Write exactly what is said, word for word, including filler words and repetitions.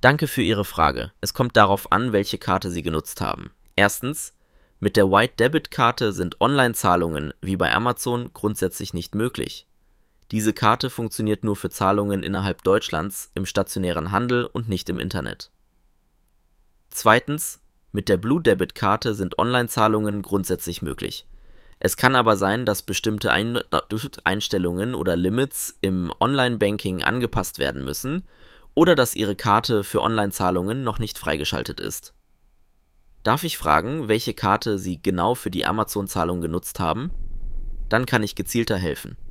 Danke für Ihre Frage. Es kommt darauf an, welche Karte Sie genutzt haben. Erstens, mit der White-Debit-Karte sind Online-Zahlungen wie bei Amazon grundsätzlich nicht möglich. Diese Karte funktioniert nur für Zahlungen innerhalb Deutschlands im stationären Handel und nicht im Internet. Zweitens, mit der Blue-Debit-Karte sind Online-Zahlungen grundsätzlich möglich. Es kann aber sein, dass bestimmte Ein- Einstellungen oder Limits im Online-Banking angepasst werden müssen oder dass Ihre Karte für Online-Zahlungen noch nicht freigeschaltet ist. Darf ich fragen, welche Karte Sie genau für die Amazon-Zahlung genutzt haben? Dann kann ich gezielter helfen.